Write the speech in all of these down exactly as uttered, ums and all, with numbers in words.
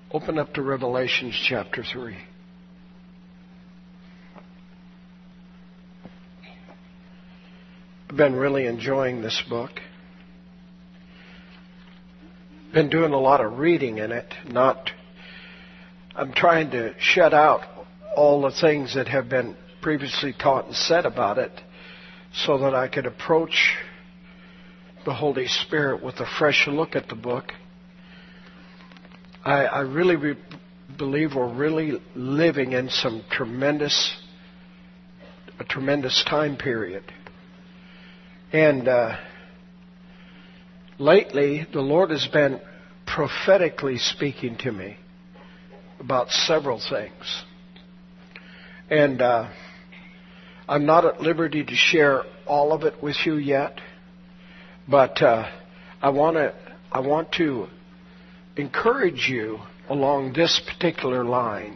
Open up to Revelations chapter three. I've been really enjoying this book. Been doing a lot of reading in it. Not, I'm trying to shut out all the things that have been previously taught and said about it, so that I could approach the Holy Spirit with a fresh look at the book. I, I really re- believe we're really living in some tremendous, a tremendous time period. And uh, lately, the Lord has been prophetically speaking to me about several things. And uh, I'm not at liberty to share all of it with you yet, but uh, I want to I want to encourage you along this particular line.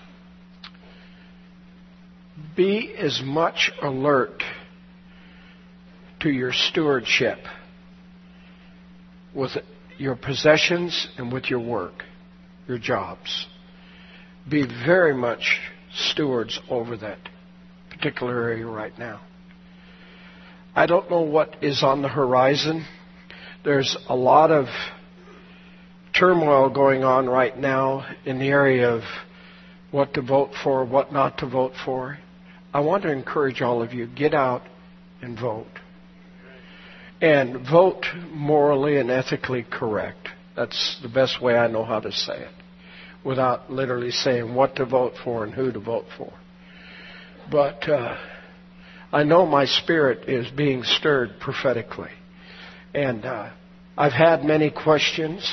Be as much alert to your stewardship with your possessions and with your work, your jobs. Be very much stewards over that particular area right now. I don't know what is on the horizon. There's a lot of turmoil going on right now in the area of what to vote for, what not to vote for. I want to encourage all of you, get out and vote. And vote morally and ethically correct. That's the best way I know how to say it, without literally saying what to vote for and who to vote for. But uh, I know my spirit is being stirred prophetically. And uh, I've had many questions.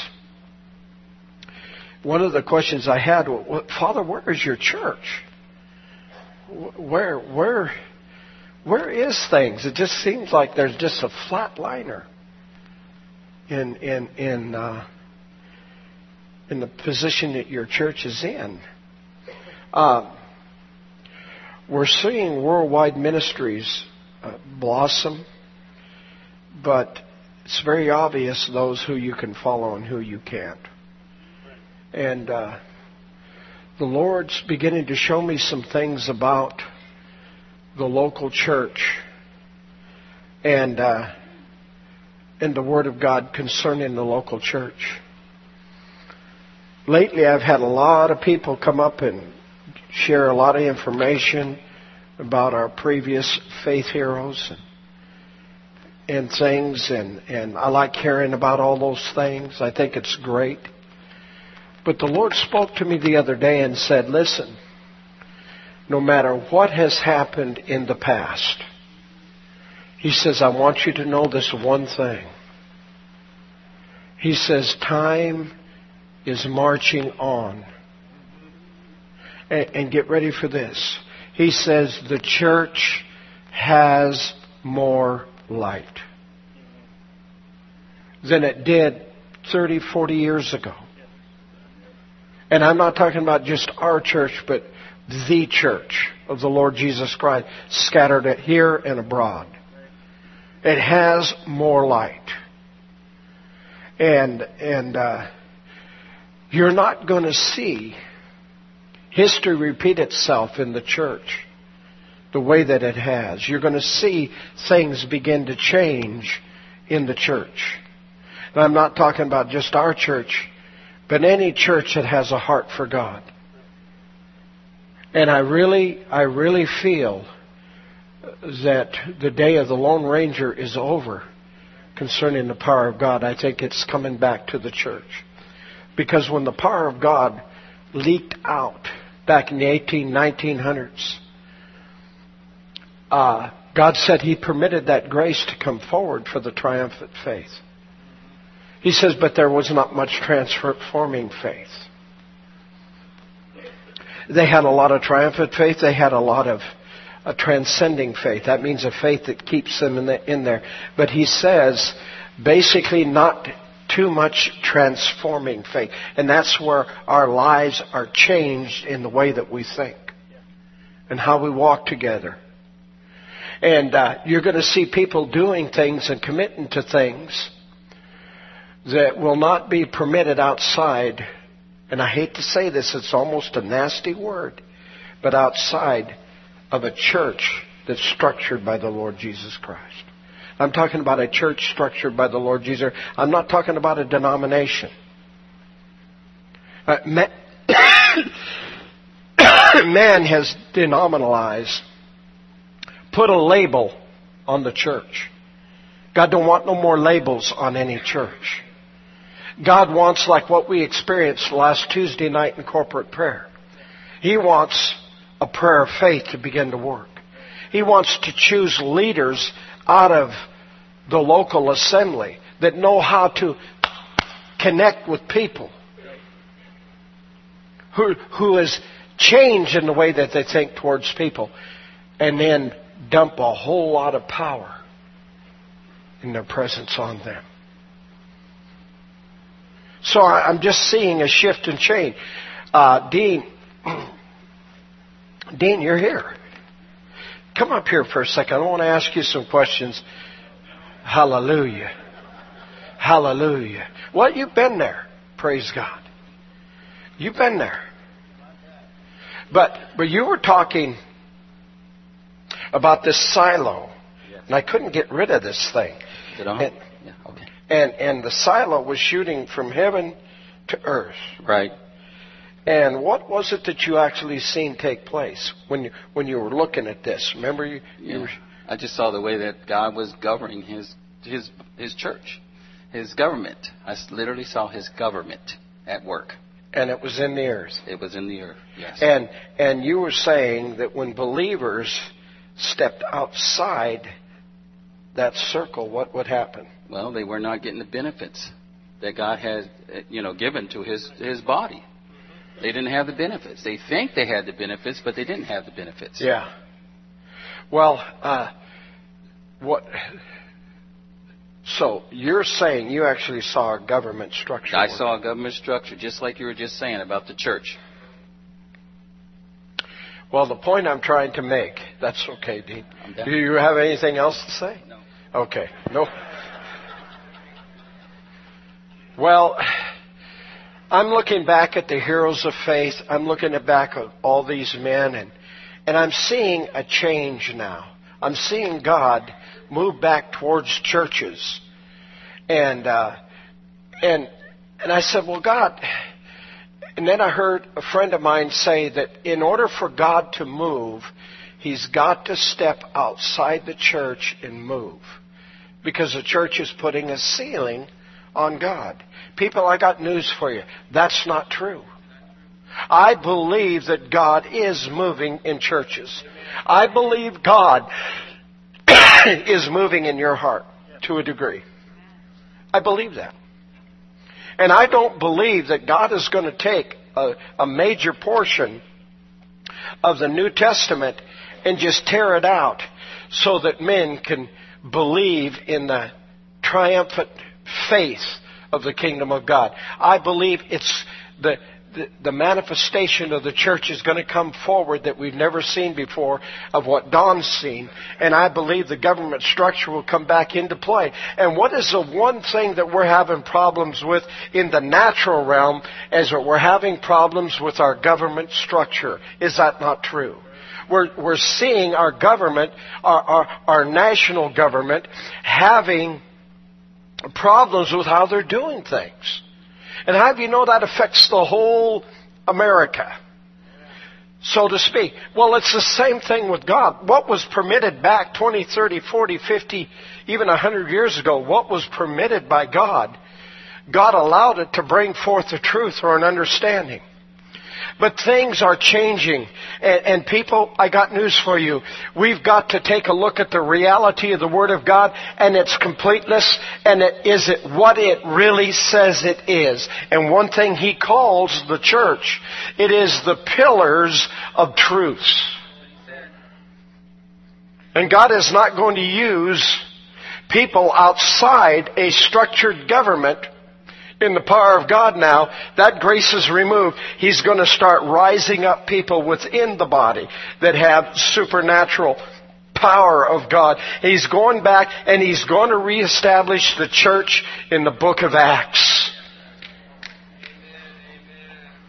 One of the questions I had was, Father, where is your church? Where, where, where is things? It just seems like there's just a flatliner in in in uh, in the position that your church is in. Uh, we're seeing worldwide ministries uh, blossom, but it's very obvious those who you can follow and who you can't. And uh, the Lord's beginning to show me some things about the local church and uh, and the Word of God concerning the local church. Lately, I've had a lot of people come up and share a lot of information about our previous faith heroes and, and things, and, and I like hearing about all those things. I think it's great. But the Lord spoke to me the other day and said, listen, no matter what has happened in the past, He says, I want you to know this one thing. He says, time is marching on. And, and get ready for this. He says, the church has more light than it did thirty, forty years ago. And I'm not talking about just our church, but the church of the Lord Jesus Christ, scattered here and abroad. It has more light. And and uh, you're not going to see history repeat itself in the church the way that it has. You're going to see things begin to change in the church. And I'm not talking about just our church, but any church that has a heart for God. And I really, I really feel that the day of the Lone Ranger is over concerning the power of God. I think it's coming back to the church. Because when the power of God leaked out back in the eighteen, nineteen hundreds, uh, God said He permitted that grace to come forward for the triumphant faith. He says, but there was not much transforming faith. They had a lot of triumphant faith. They had a lot of a transcending faith. That means a faith that keeps them in, the, in there. But He says, basically not too much transforming faith. And that's where our lives are changed in the way that we think and how we walk together. And uh, you're going to see people doing things and committing to things that will not be permitted outside and I hate to say this, it's almost a nasty word, but outside of a church that's structured by the Lord Jesus Christ. I'm talking about a church structured by the Lord Jesus. I'm not talking about a denomination. Uh, man, man has denominalized, put a label on the church. God don't want no more labels on any church. God wants, like what we experienced last Tuesday night in corporate prayer, He wants a prayer of faith to begin to work. He wants to choose leaders out of the local assembly that know how to connect with people, who who is changed in the way that they think towards people, and then dump a whole lot of power in their presence on them. So I'm just seeing a shift and change. Uh, Dean, Dean, you're here. Come up here for a second. I want to ask you some questions. Hallelujah. Hallelujah. Well, you've been there. Praise God. You've been there. But but you were talking about this silo. Yes. And I couldn't get rid of this thing. Is it on? And, yeah, okay. And, and the silo was shooting from heaven to earth. Right. And what was it that you actually seen take place when you when you were looking at this? Remember, you, you yeah. were... I just saw the way that God was governing His His His church, His government. I literally saw His government at work. And it was in the earth. It was in the earth. Yes. And and you were saying that when believers stepped outside that circle, what would happen? Well, they were not getting the benefits that God had, you know, given to His His body. They didn't have the benefits. They think they had the benefits, but they didn't have the benefits. Yeah. Well, uh, what? So you're saying you actually saw a government structure? I saw a government structure, just like you were just saying about the church. Well, the point I'm trying to make, that's okay, Dean. Do you have anything else to say? No. Okay. No. Well, I'm looking back at the heroes of faith. I'm looking back at all these men, and and I'm seeing a change now. I'm seeing God move back towards churches, and uh, and and I said, well, God. And then I heard a friend of mine say that in order for God to move, He's got to step outside the church and move, because the church is putting a ceiling on God. People, I got news for you. That's not true. I believe that God is moving in churches. I believe God is moving in your heart to a degree. I believe that. And I don't believe that God is going to take a, a major portion of the New Testament and just tear it out so that men can believe in the triumphant faith of the kingdom of God. I believe it's the, the, the manifestation of the church is going to come forward that we've never seen before of what Don's seen. And I believe the government structure will come back into play. And what is the one thing that we're having problems with in the natural realm is that we're having problems with our government structure. Is that not true? We're, we're seeing our government, our, our, our national government, having problems with how they're doing things. And how do you know that affects the whole America, so to speak? Well, it's the same thing with God. What was permitted back twenty, thirty, forty, fifty, even one hundred years ago, what was permitted by God, God allowed it to bring forth the truth or an understanding. But things are changing. And, and people, I got news for you. We've got to take a look at the reality of the Word of God and its completeness. And it, is it what it really says it is? And one thing He calls the church, it is the pillars of truth. And God is not going to use people outside a structured government. In the power of God now, that grace is removed. He's going to start rising up people within the body that have supernatural power of God. He's going back and He's going to reestablish the church in the book of Acts.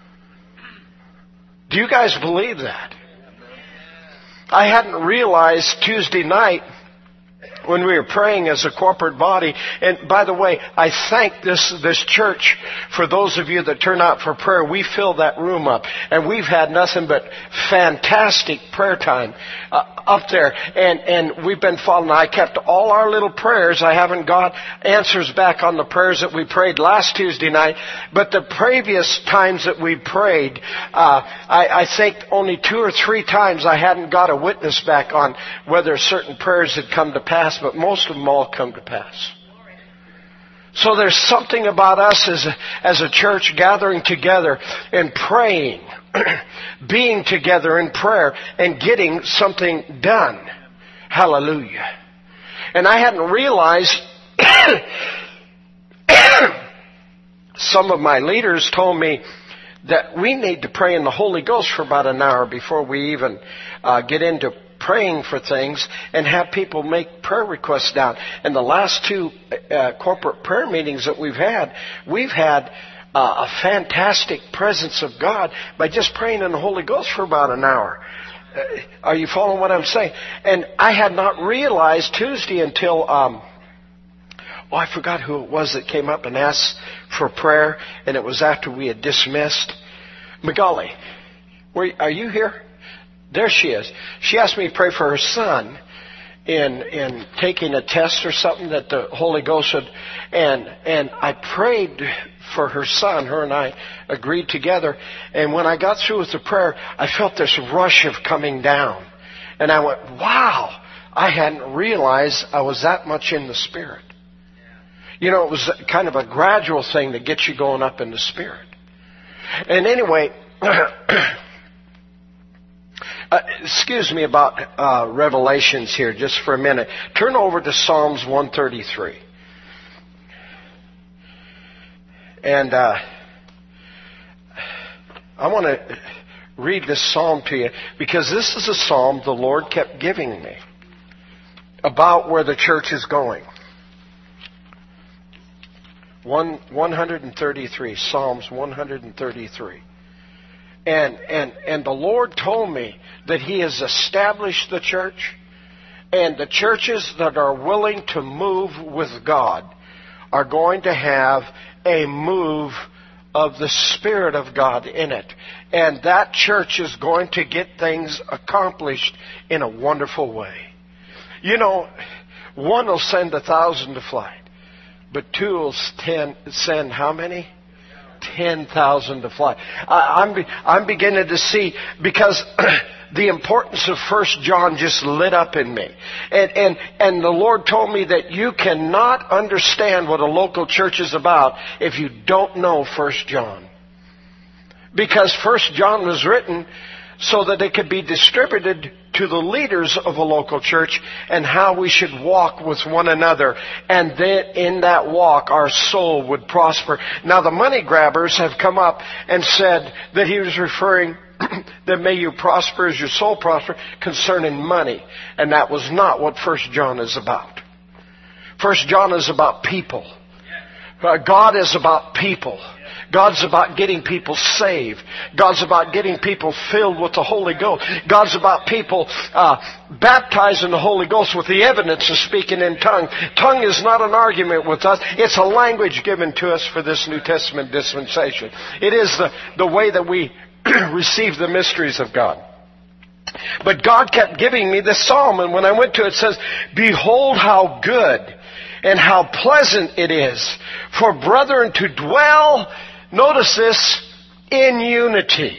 Do you guys believe that? I hadn't realized Tuesday night when we were praying as a corporate body. And by the way, I thank this this church for those of you that turn out for prayer. We fill that room up, and we've had nothing but fantastic prayer time uh, up there. And and we've been following. I kept all our little prayers. I haven't got answers back on the prayers that we prayed last Tuesday night, but the previous times that we prayed, uh, I, I think only two or three times I hadn't got a witness back on whether certain prayers had come to pass. But most of them all come to pass. So there's something about us as a, as a church gathering together and praying, being together in prayer and getting something done. Hallelujah. And I hadn't realized, some of my leaders told me that we need to pray in the Holy Ghost for about an hour before we even uh, get into praying for things and have people make prayer requests down. And the last two uh, corporate prayer meetings that we've had, we've had uh, a fantastic presence of God by just praying in the Holy Ghost for about an hour. Uh, are you following what I'm saying? And I had not realized Tuesday until, um, oh, I forgot who it was that came up and asked for prayer, and it was after we had dismissed. Magali, were, are you here? There she is. She asked me to pray for her son in in taking a test or something that the Holy Ghost had, and and I prayed for her son. Her and I agreed together. And when I got through with the prayer, I felt this rush of coming down. And I went, wow, I hadn't realized I was that much in the Spirit. You know, it was kind of a gradual thing that gets you going up in the Spirit. And anyway, Uh, excuse me about uh, Revelations here just for a minute. Turn over to Psalms one thirty-three. And uh, I want to read this psalm to you because this is a psalm the Lord kept giving me about where the church is going. One, one thirty-three, Psalms one thirty-three. And, and, and the Lord told me that He has established the church, and the churches that are willing to move with God are going to have a move of the Spirit of God in it. And that church is going to get things accomplished in a wonderful way. You know, one will send a thousand to flight, but two will ten, send how many? ten thousand to fly. I, I'm, be, I'm beginning to see, because the importance of First John just lit up in me. And, and, and the Lord told me that you cannot understand what a local church is about if you don't know First John. Because First John was written so that it could be distributed to the leaders of a local church and how we should walk with one another. And then in that walk, our soul would prosper. Now, the money grabbers have come up and said that he was referring that may you prosper as your soul prosper concerning money. And that was not what First John is about. First John is about people. Uh, God is about people. God's about getting people saved. God's about getting people filled with the Holy Ghost. God's about people uh, baptized in the Holy Ghost with the evidence of speaking in tongues. Tongue is not an argument with us. It's a language given to us for this New Testament dispensation. It is the, the way that we receive the mysteries of God. But God kept giving me this psalm, and when I went to it, it says, "Behold how good and how pleasant it is for brethren to dwell," notice this, "in unity.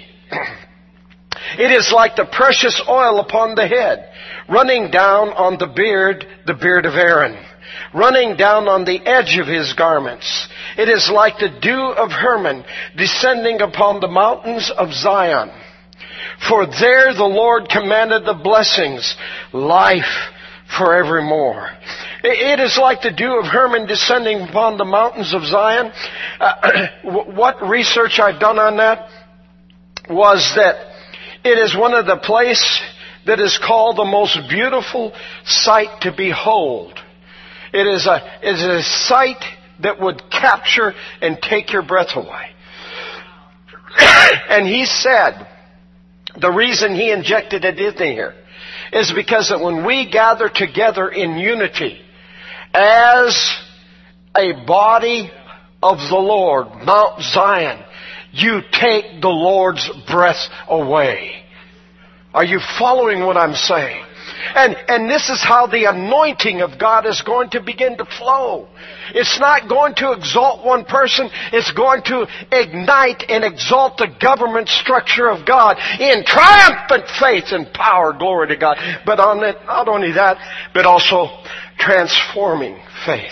It is like the precious oil upon the head, running down on the beard, the beard of Aaron, running down on the edge of his garments. It is like the dew of Hermon, descending upon the mountains of Zion. For there the Lord commanded the blessings, life forevermore." It is like the dew of Hermon descending upon the mountains of Zion. Uh, what research I've done on that was that it is one of the places that is called the most beautiful sight to behold. It is a, it is a sight that would capture and take your breath away. And he said The reason He injected it in here is because that when we gather together in unity as a body of the Lord, Mount Zion, you take the Lord's breath away. Are you following what I'm saying? And, and this is how the anointing of God is going to begin to flow. It's not going to exalt one person. It's going to ignite and exalt the government structure of God in triumphant faith and power. Glory to God. But on it, not only that, but also transforming faith.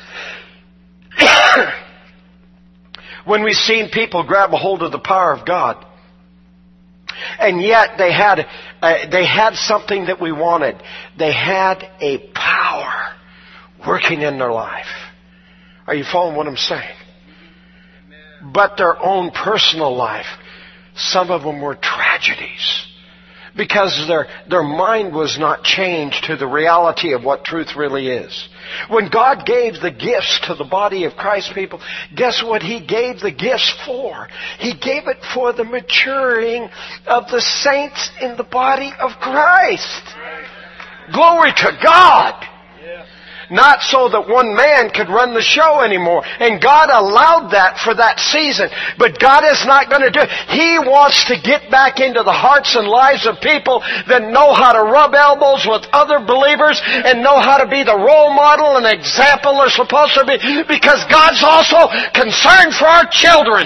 When we've seen people grab a hold of the power of God, and yet they had uh, they had something that we wanted. They had a power working in their life. Are you following what I'm saying? But their own personal life, some of them were tragedies. Because their, their mind was not changed to the reality of what truth really is. When God gave the gifts to the body of Christ, people, guess what He gave the gifts for? He gave it for the maturing of the saints in the body of Christ. Glory to God! Not so that one man could run the show anymore. And God allowed that for that season. But God is not going to do it. He wants to get back into the hearts and lives of people that know how to rub elbows with other believers and know how to be the role model and example they're supposed to be. Because God's also concerned for our children.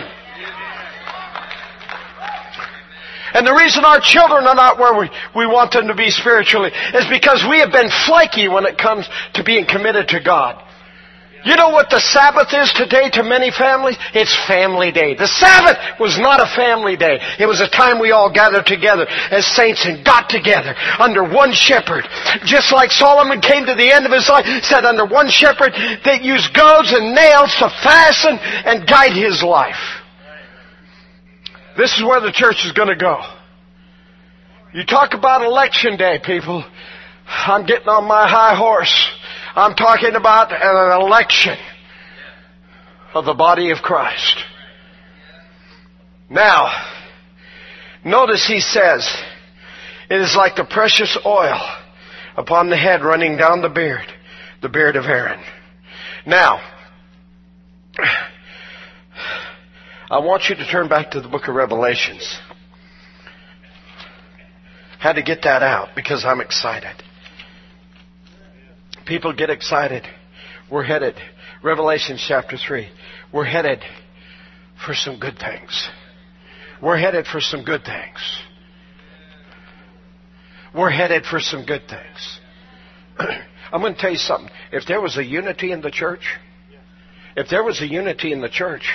And the reason our children are not where we, we want them to be spiritually is because we have been flaky when it comes to being committed to God. You know what the Sabbath is today to many families? It's family day. The Sabbath was not a family day. It was a time we all gathered together as saints and got together under one shepherd. Just like Solomon came to the end of his life, said under one shepherd that used goads and nails to fasten and guide his life. This is where the church is going to go. You talk about election day, people. I'm getting on my high horse. I'm talking about an election of the body of Christ. Now, notice he says, it is like the precious oil upon the head running down the beard, the beard of Aaron. Now, I want you to turn back to the book of Revelations. Had to get that out because I'm excited. People get excited. We're headed, Revelation chapter three, we're headed for some good things. We're headed for some good things. We're headed for some good things. I'm going to tell you something. If there was a unity in the church, if there was a unity in the church,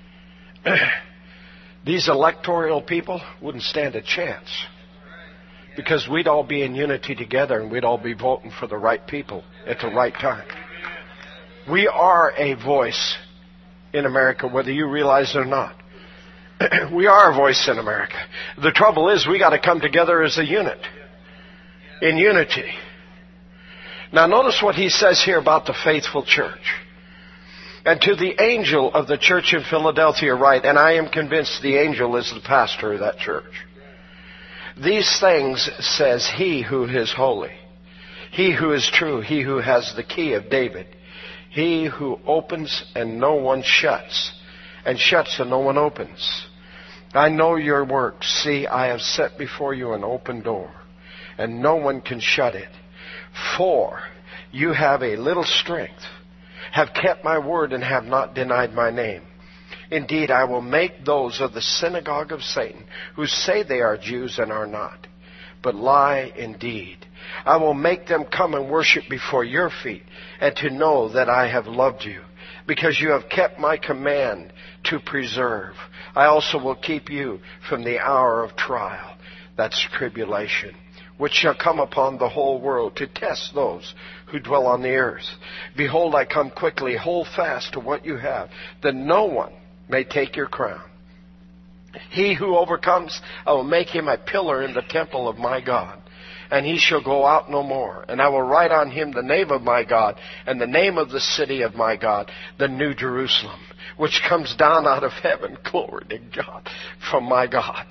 these electoral people wouldn't stand a chance. Because we'd all be in unity together and we'd all be voting for the right people at the right time. We are a voice in America, whether you realize it or not. We are a voice in America. The trouble is we got to come together as a unit. In unity. Now notice what he says here about the faithful church. And to the angel of the church in Philadelphia write, and I am convinced the angel is the pastor of that church. These things says he who is holy, he who is true, he who has the key of David, he who opens and no one shuts, and shuts and no one opens. I know your works. See, I have set before you an open door, and no one can shut it. For you have a little strength, have kept my word, and have not denied my name. Indeed, I will make those of the synagogue of Satan, who say they are Jews and are not, but lie indeed. I will make them come and worship before your feet, and to know that I have loved you, because you have kept my command to preserve. I also will keep you from the hour of trial, that's tribulation, which shall come upon the whole world to test those who dwell on the earth. Behold, I come quickly. Hold fast to what you have, that no one may take your crown. He who overcomes, I will make him a pillar in the temple of my God, and he shall go out no more. And I will write on him the name of my God, and the name of the city of my God, the New Jerusalem, which comes down out of heaven, glory to God, from my God.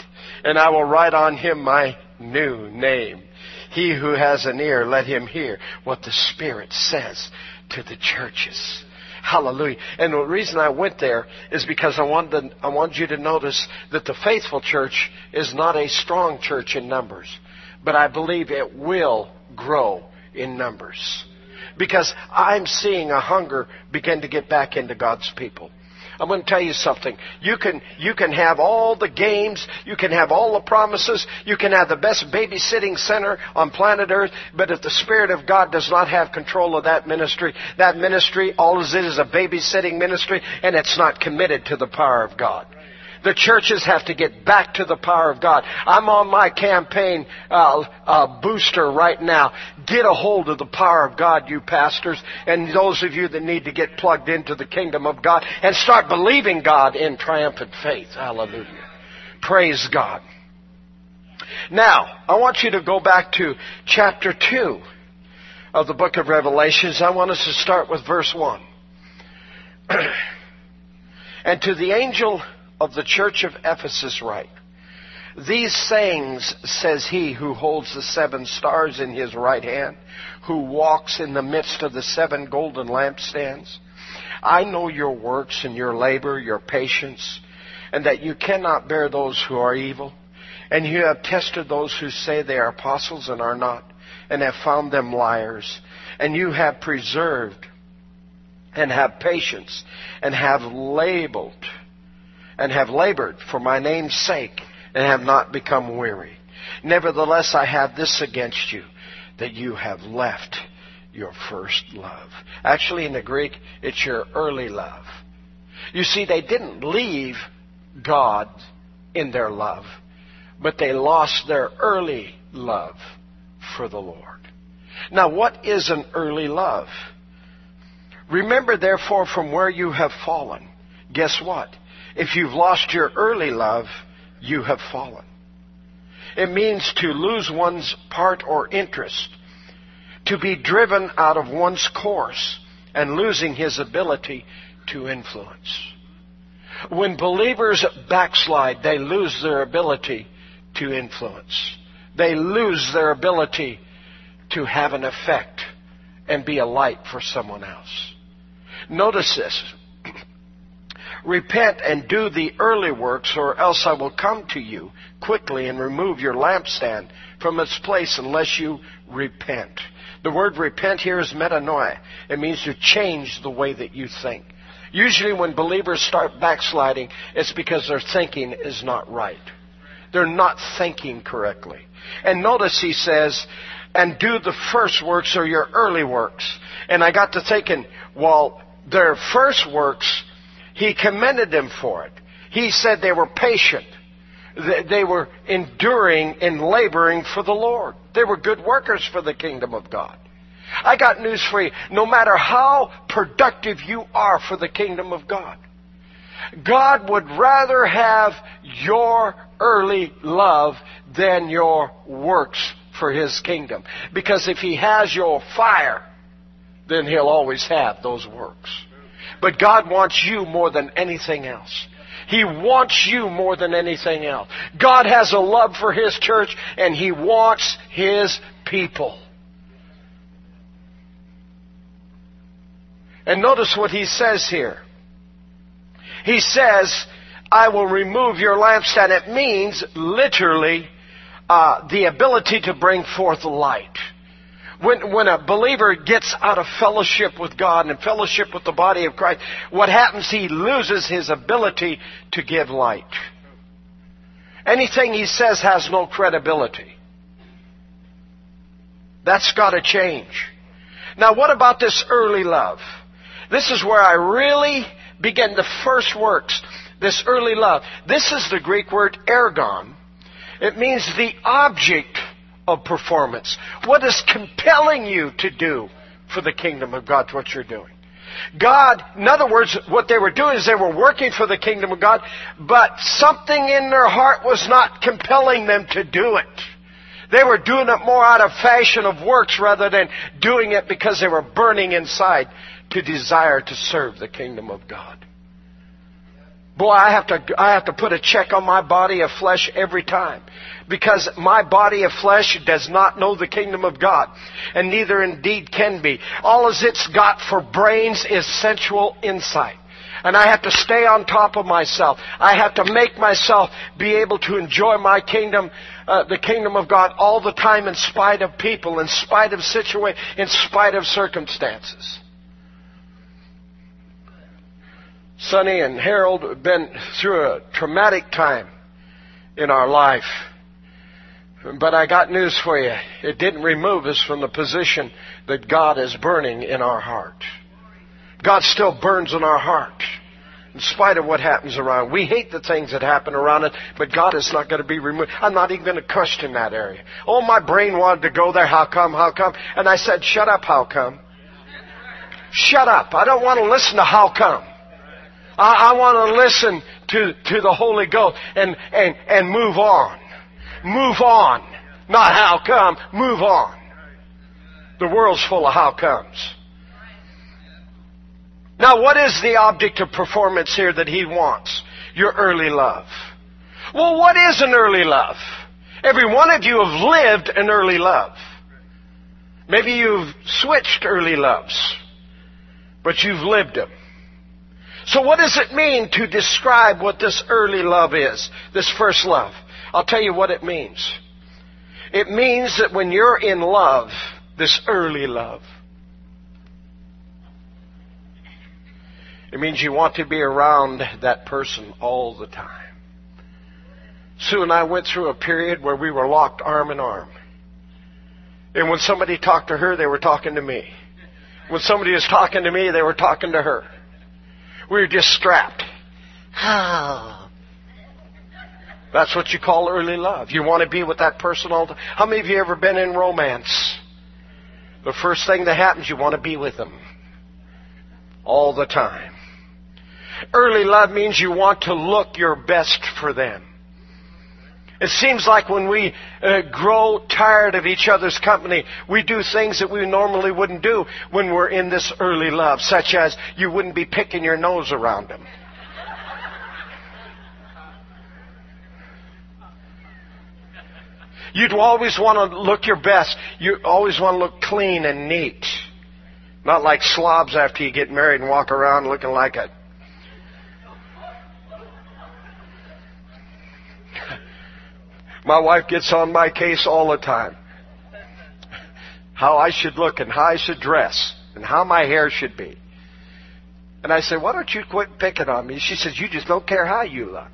and I will write on him my new name. He who has an ear, let him hear what the Spirit says to the churches. Hallelujah. And the reason I went there is because I wanted to, I wanted you to notice that the faithful church is not a strong church in numbers, but I believe it will grow in numbers. Because I'm seeing a hunger begin to get back into God's people. I'm going to tell you something. You can, you can have all the games, you can have all the promises, you can have the best babysitting center on planet Earth, but if the Spirit of God does not have control of that ministry, that ministry, all it is is a babysitting ministry, and it's not committed to the power of God. The churches have to get back to the power of God. I'm on my campaign uh, uh, booster right now. Get a hold of the power of God, you pastors, and those of you that need to get plugged into the kingdom of God, and start believing God in triumphant faith. Hallelujah. Praise God. Now, I want you to go back to chapter two of the book of Revelations. I want us to start with verse one. And to the angel of the church of Ephesus write, these sayings says he who holds the seven stars in his right hand, who walks in the midst of the seven golden lampstands. I know your works and your labor, your patience, and that you cannot bear those who are evil. And you have tested those who say they are apostles and are not, and have found them liars. And you have preserved and have patience and have labeled and have labored for my name's sake, and have not become weary. Nevertheless, I have this against you, that you have left your first love. Actually, in the Greek, it's your early love. You see, they didn't leave God in their love, but they lost their early love for the Lord. Now, what is an early love? Remember, therefore, from where you have fallen. Guess what? If you've lost your early love, you have fallen. It means to lose one's part or interest, to be driven out of one's course, and losing his ability to influence. When believers backslide, they lose their ability to influence. They lose their ability to have an effect and be a light for someone else. Notice this. Repent and do the early works, or else I will come to you quickly and remove your lampstand from its place unless you repent. The word repent here is metanoia. It means to change the way that you think. Usually when believers start backsliding, it's because their thinking is not right. They're not thinking correctly. And notice he says, and do the first works, or your early works. And I got to thinking, well, their first works, he commended them for it. He said they were patient. They were enduring and laboring for the Lord. They were good workers for the kingdom of God. I got news for you. No matter how productive you are for the kingdom of God, God would rather have your early love than your works for His kingdom. Because if He has your fire, then He'll always have those works. But God wants you more than anything else. He wants you more than anything else. God has a love for His church, and He wants His people. And notice what He says here. He says, I will remove your lampstand. It means, literally, uh, the ability to bring forth light. When, when a believer gets out of fellowship with God and fellowship with the body of Christ, what happens? He loses his ability to give light. Anything he says has no credibility. That's got to change. Now, what about this early love? This is where I really begin the first works, this early love. This is the Greek word ergon. It means the object of performance. What is compelling you to do for the kingdom of God, what you're doing. God, in other words, what they were doing is they were working for the kingdom of God, but something in their heart was not compelling them to do it. They were doing it more out of fashion of works rather than doing it because they were burning inside to desire to serve the kingdom of God. Boy, I have to, I have to put a check on my body of flesh every time. Because my body of flesh does not know the kingdom of God. And neither indeed can be. All as it's got for brains is sensual insight. And I have to stay on top of myself. I have to make myself be able to enjoy my kingdom, uh, the kingdom of God all the time in spite of people, in spite of situa- in spite of circumstances. Sonny and Harold have been through a traumatic time in our life. But I got news for you. It didn't remove us from the position that God is burning in our heart. God still burns in our heart, in spite of what happens around. We hate the things that happen around us, but God is not going to be removed. I'm not even going to question that area. Oh, my brain wanted to go there. How come? How come? And I said, shut up, how come? Shut up. I don't want to listen to how come. I, I want to listen to, to the Holy Ghost and, and, and move on. Move on. Not how come. Move on. The world's full of how comes. Now, what is the object of performance here that He wants? Your early love. Well, what is an early love? Every one of you have lived an early love. Maybe you've switched early loves, but you've lived them. So what does it mean to describe what this early love is, this first love? I'll tell you what it means. It means that when you're in love, this early love, it means you want to be around that person all the time. Sue and I went through a period where we were locked arm in arm. And when somebody talked to her, they were talking to me. When somebody was talking to me, they were talking to her. We were just strapped. Oh. That's what you call early love. You want to be with that person all the time. How many of you ever been in romance? The first thing that happens, you want to be with them all the time. Early love means you want to look your best for them. It seems like when we uh, grow tired of each other's company, we do things that we normally wouldn't do when we're in this early love, such as you wouldn't be picking your nose around them. You'd always want to look your best. You always want to look clean and neat. Not like slobs after you get married and walk around looking like a... My wife gets on my case all the time. How I should look and how I should dress and how my hair should be. And I say, why don't you quit picking on me? She says, you just don't care how you look.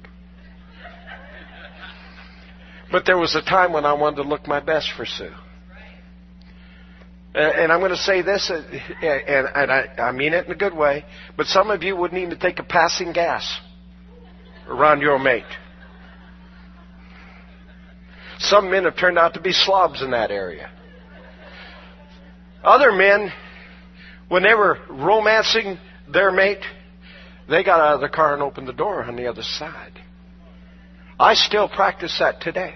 But there was a time when I wanted to look my best for Sue. And I'm going to say this, and I mean it in a good way, but some of you wouldn't even take a passing gas around your mate. Some men have turned out to be slobs in that area. Other men, when they were romancing their mate, they got out of the car and opened the door on the other side. I still practice that today.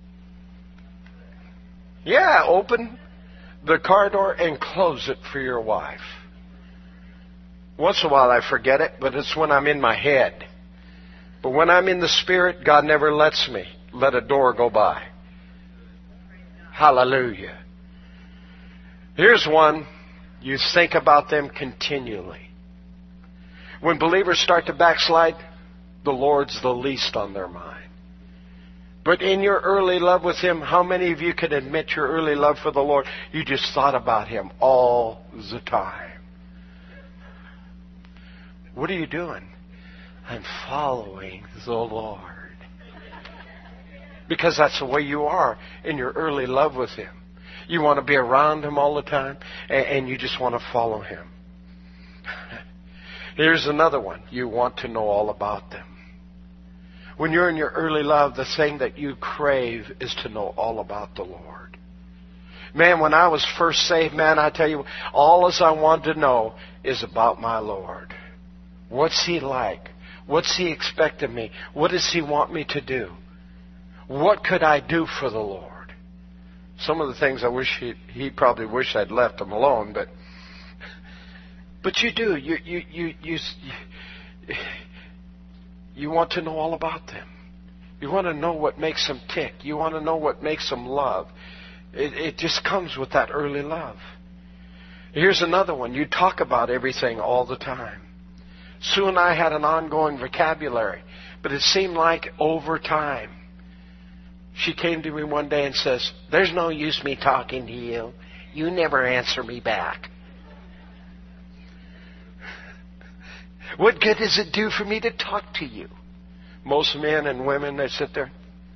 Yeah, open the car door and close it for your wife. Once in a while I forget it, but it's when I'm in my head. But when I'm in the Spirit, God never lets me let a door go by. Hallelujah. Here's one. You think about them continually. When believers start to backslide, the Lord's the least on their mind. But in your early love with Him, how many of you can admit your early love for the Lord? You just thought about Him all the time. What are you doing? I'm following the Lord. Because that's the way you are in your early love with Him. You want to be around Him all the time, and you just want to follow Him. Here's another one. You want to know all about them. When you're in your early love, the thing that you crave is to know all about the Lord. Man, when I was first saved, man, I tell you, all as I wanted to know is about my Lord. What's He like? What's He expect of me? What does He want me to do? What could I do for the Lord? Some of the things I wish He, he probably wished I'd left Him alone, but but you do. You you you you. you You want to know all about them. You want to know what makes them tick. You want to know what makes them love. It, it just comes with that early love. Here's another one. You talk about everything all the time. Sue and I had an ongoing vocabulary, but it seemed like over time. She came to me one day and says, "There's no use me talking to you. You never answer me back. What good does it do for me to talk to you?" Most men and women, they sit there.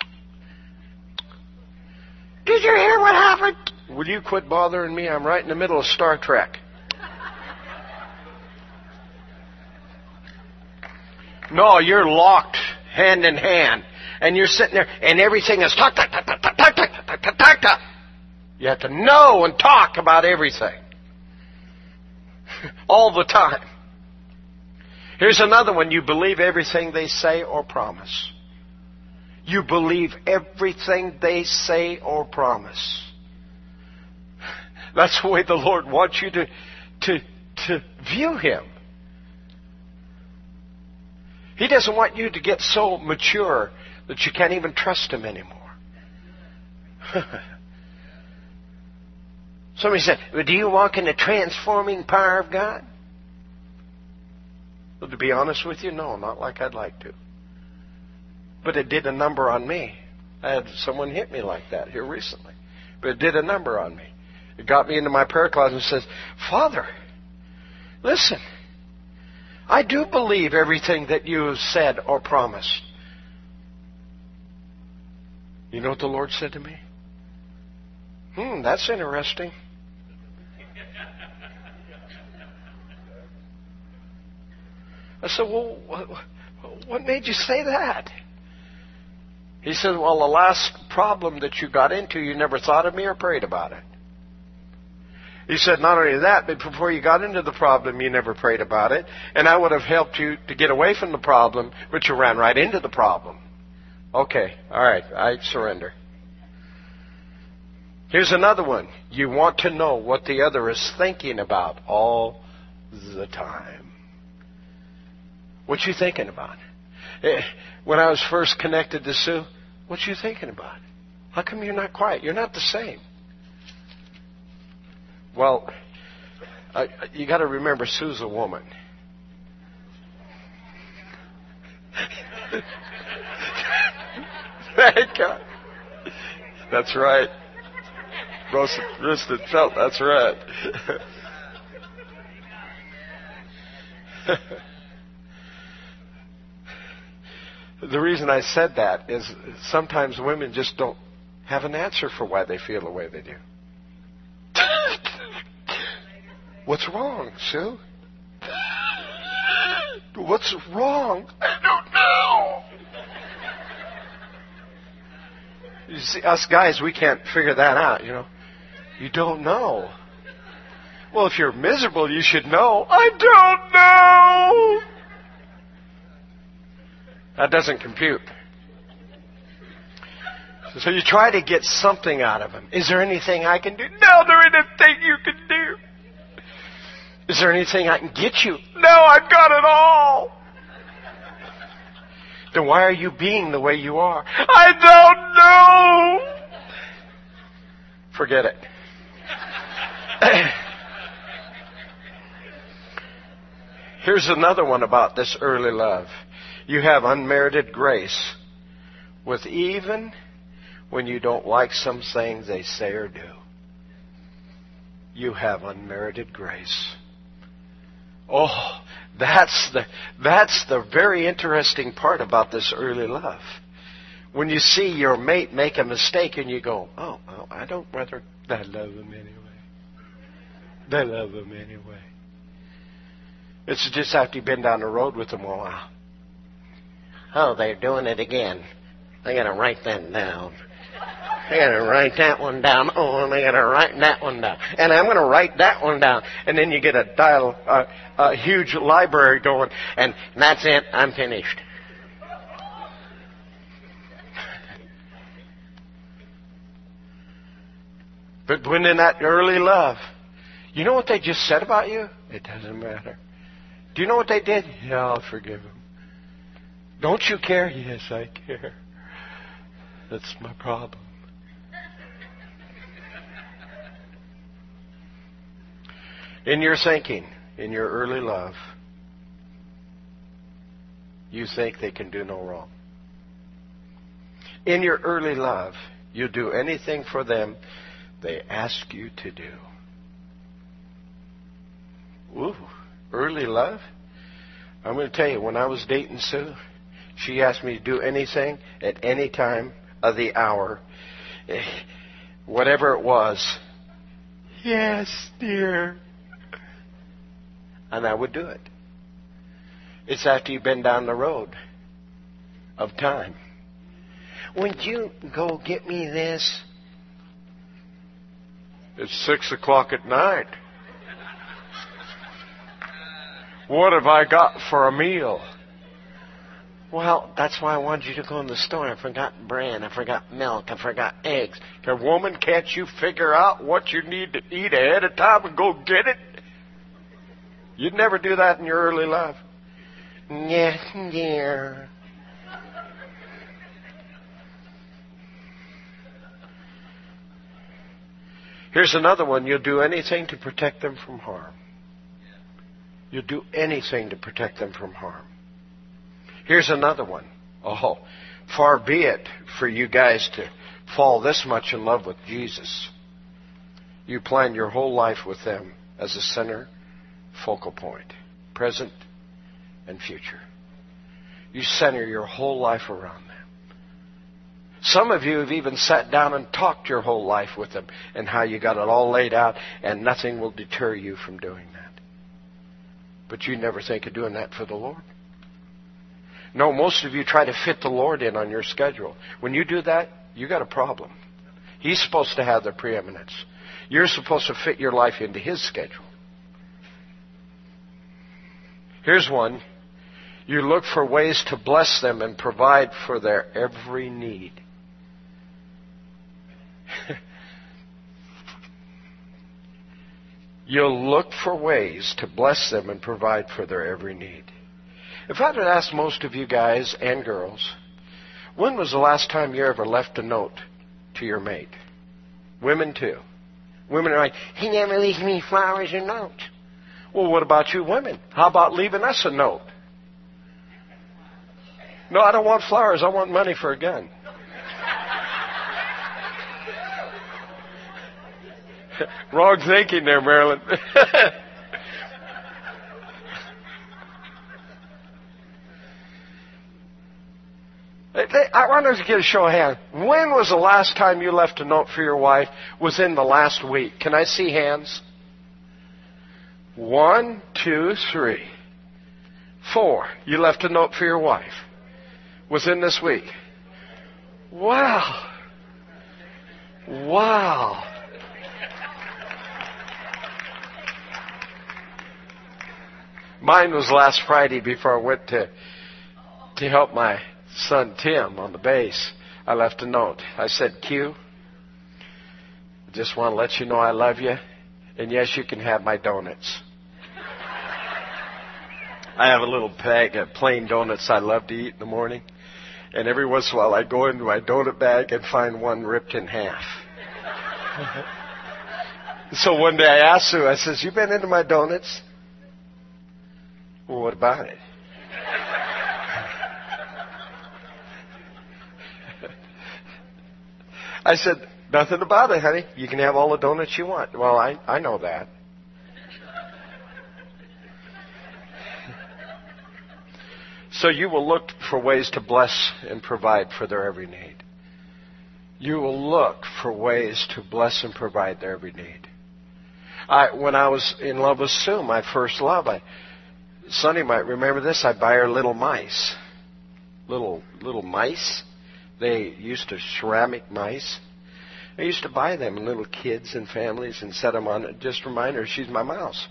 "Did you hear what happened?" "Will you quit bothering me? I'm right in the middle of Star Trek." No, you're locked hand in hand. And you're sitting there and everything is talk, talk, talk, talk, talk, talk, talk, talk, talk, talk. You have to know and talk about everything. All the time. Here's another one. You believe everything they say or promise. You believe everything they say or promise. That's the way the Lord wants you to, to, to view Him. He doesn't want you to get so mature that you can't even trust Him anymore. Somebody said, "Well, do you walk in the transforming power of God?" Well, to be honest with you, no, not like I'd like to. But it did a number on me. I had someone hit me like that here recently. But it did a number on me. It got me into my prayer closet and says, "Father, listen, I do believe everything that you have said or promised." You know what the Lord said to me? Hmm, that's interesting. I said, "Well, what made you say that?" He said, "Well, the last problem that you got into, you never thought of me or prayed about it." He said, "Not only that, but before you got into the problem, you never prayed about it. And I would have helped you to get away from the problem, but you ran right into the problem." Okay, all right, I surrender. Here's another one. You want to know what the other is thinking about all the time. What you thinking about? When I was first connected to Sue, what you thinking about? How come you're not quiet? You're not the same. Well, I, you got to remember, Sue's a woman. Thank God. That's right. Roasted, roasted felt. That's right. The reason I said that is sometimes women just don't have an answer for why they feel the way they do. What's wrong, Sue? What's wrong? I don't know. You see, us guys, we can't figure that out, you know. You don't know. Well, if you're miserable, you should know. I don't know. That doesn't compute. So you try to get something out of him. Is there anything I can do? No, there ain't a thing you can do. Is there anything I can get you? No, I've got it all. Then why are you being the way you are? I don't know. Forget it. Here's another one about this early love. You have unmerited grace with even when you don't like some things they say or do. You have unmerited grace. Oh, that's the that's the very interesting part about this early love. When you see your mate make a mistake and you go, oh, well, I don't whether I love him anyway. They love him anyway. It's just after you've been down the road with them a while. Oh, they're doing it again. I got to write that down. I got to write that one down. Oh, and I got to write that one down. And I'm going to write that one down. And then you get a dial, uh, a huge library going, and that's it. I'm finished. But when in that early love, you know what they just said about you? It doesn't matter. Do you know what they did? Yeah, I'll forgive them. Don't you care? Yes, I care. That's my problem. In your thinking, in your early love, you think they can do no wrong. In your early love, you do anything for them they ask you to do. Ooh, early love? I'm going to tell you, when I was dating Sue, she asked me to do anything at any time of the hour. Whatever it was. Yes, dear. And I would do it. It's after you've been down the road of time. Would you go get me this? It's six o'clock at night. What have I got for a meal? Well, that's why I wanted you to go in the store. I forgot bread. I forgot milk. I forgot eggs. Okay, woman, can't you figure out what you need to eat ahead of time and go get it? You'd never do that in your early life. Yes, dear. Here's another one. You'll do anything to protect them from harm. You'll do anything to protect them from harm. Here's another one. Oh, far be it for you guys to fall this much in love with Jesus. You plan your whole life with them as a center focal point, present and future. You center your whole life around them. Some of you have even sat down and talked your whole life with them and how you got it all laid out, and nothing will deter you from doing that. But you never think of doing that for the Lord. No, most of you try to fit the Lord in on your schedule. When you do that, you got a problem. He's supposed to have the preeminence. You're supposed to fit your life into His schedule. Here's one. You look for ways to bless them and provide for their every need. You'll look for ways to bless them and provide for their every need. If I had asked most of you guys and girls, when was the last time you ever left a note to your mate? Women too. Women are like, he never leaves me flowers or notes. Well, what about you women? How about leaving us a note? No, I don't want flowers. I want money for a gun. Wrong thinking there, Marilyn. I want us to get a show of hands. When was the last time you left a note for your wife? Within the last week. Can I see hands? One, two, three, four. You left a note for your wife. Within this week. Wow. Wow. Mine was last Friday before I went to to help my son Tim on the bass. I left a note. I said, Q, I just want to let you know I love you. And yes, you can have my donuts. I have a little bag of plain donuts I love to eat in the morning. And every once in a while I go into my donut bag and find one ripped in half. So one day I asked Sue, I says, you been into my donuts? Well, what about it? I said, nothing about it, honey. You can have all the donuts you want. Well, I, I know that. So you will look for ways to bless and provide for their every need. You will look for ways to bless and provide their every need. I, when I was in love with Sue, my first love, I, Sonny might remember this, I'd buy her little mice. Little, little mice. They used to ceramic mice. I used to buy them, little kids and families, and set them on it. Just remind her she's my mouse.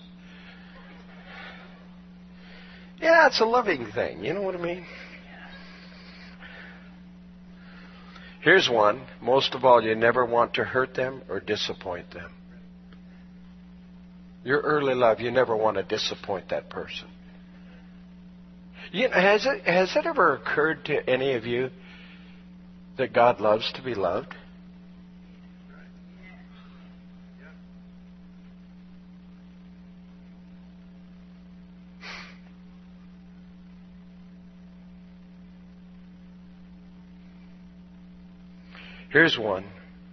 Yeah, it's a loving thing. You know what I mean? Here's one. Most of all, you never want to hurt them or disappoint them. Your early love, you never want to disappoint that person. You know, has it has it ever occurred to any of you that God loves to be loved? Here's one.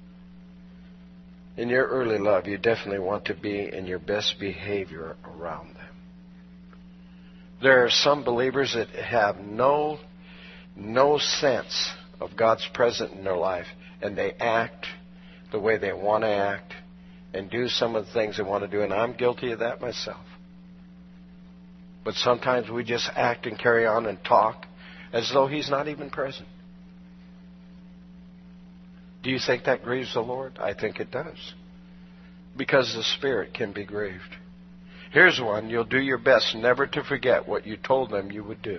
In your early love, you definitely want to be in your best behavior around them. There are some believers that have no, no sense of God's presence in their life, and they act the way they want to act and do some of the things they want to do, and I'm guilty of that myself. But sometimes we just act and carry on and talk as though He's not even present. Do you think that grieves the Lord? I think it does. Because the Spirit can be grieved. Here's one. You'll do your best never to forget what you told them you would do.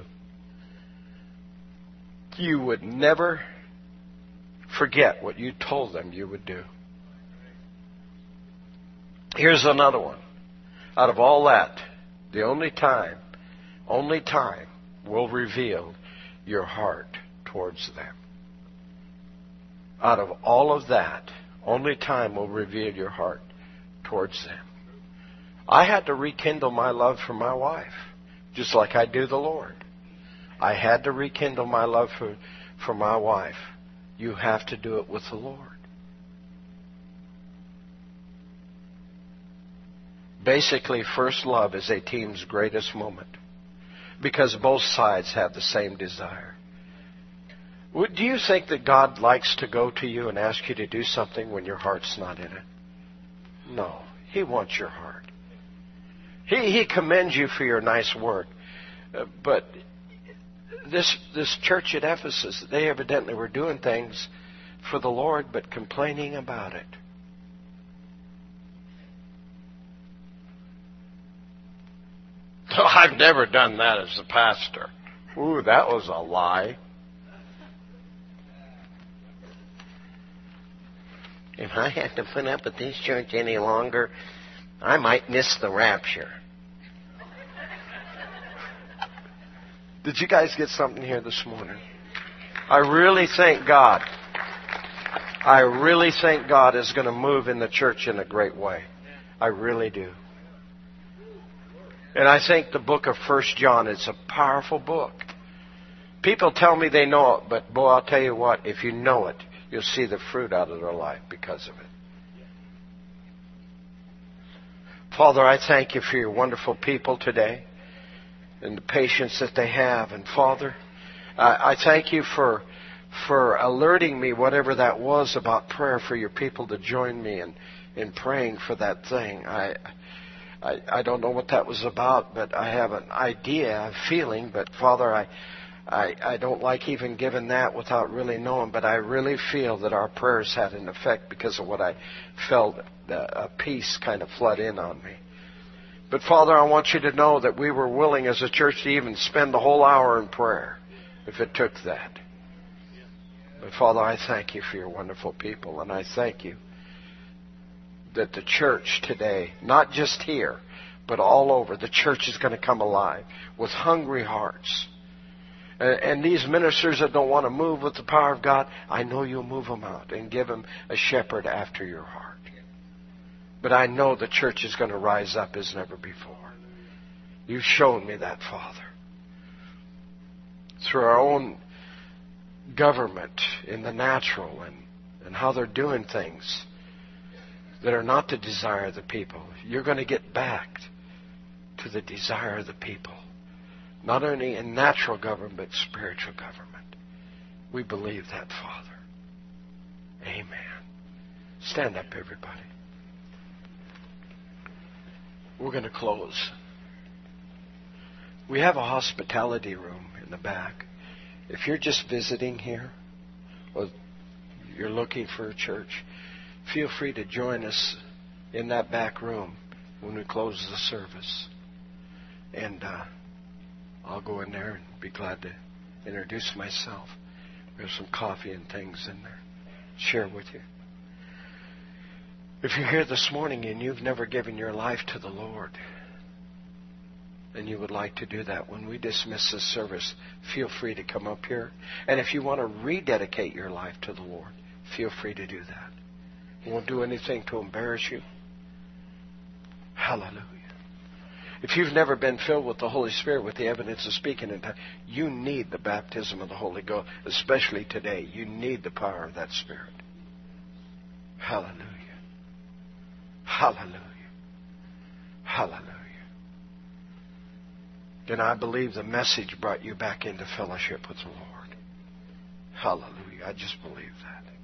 You would never forget what you told them you would do. Here's another one. Out of all that, the only time, only time will reveal your heart towards them. Out of all of that, only time will reveal your heart towards them. I had to rekindle my love for my wife, just like I do the Lord. I had to rekindle my love for, for my wife. You have to do it with the Lord. Basically, first love is a team's greatest moment because both sides have the same desire. Do you think that God likes to go to you and ask you to do something when your heart's not in it? No. He wants your heart. He, he commends you for your nice work. Uh, but this, this church at Ephesus, they evidently were doing things for the Lord but complaining about it. I've never done that as a pastor. Ooh, that was a lie. If I had to put up with this church any longer, I might miss the rapture. Did you guys get something here this morning? I really thank God. I really think God is going to move in the church in a great way. I really do. And I think the book of First John is a powerful book. People tell me they know it, but boy, I'll tell you what, if you know it, you'll see the fruit out of their life because of it. Father, I thank you for your wonderful people today and the patience that they have. And Father, I, I thank you for for alerting me, whatever that was, about prayer for your people to join me in, in praying for that thing. I, I I don't know what that was about, but I have an idea, a feeling. But Father, I I, I don't like even giving that without really knowing, but I really feel that our prayers had an effect because of what I felt, uh, a peace kind of flood in on me. But Father, I want you to know that we were willing as a church to even spend the whole hour in prayer if it took that. But Father, I thank you for your wonderful people, and I thank you that the church today, not just here, but all over, the church is going to come alive with hungry hearts. And these ministers that don't want to move with the power of God, I know you'll move them out and give them a shepherd after your heart. But I know the church is going to rise up as never before. You've shown me that, Father. Through our own government in the natural and, and how they're doing things that are not the desire of the people, you're going to get back to the desire of the people. Not only in natural government, but spiritual government. We believe that, Father. Amen. Stand up, everybody. We're going to close. We have a hospitality room in the back. If you're just visiting here, or you're looking for a church, feel free to join us in that back room when we close the service. And uh, I'll go in there and be glad to introduce myself. We have some coffee and things in there. Share with you. If you're here this morning and you've never given your life to the Lord, and you would like to do that, when we dismiss this service, feel free to come up here. And if you want to rededicate your life to the Lord, feel free to do that. We won't do anything to embarrass you. Hallelujah. If you've never been filled with the Holy Spirit with the evidence of speaking in tongues, you need the baptism of the Holy Ghost, especially today. You need the power of that Spirit. Hallelujah. Hallelujah. Hallelujah. And I believe the message brought you back into fellowship with the Lord. Hallelujah. I just believe that.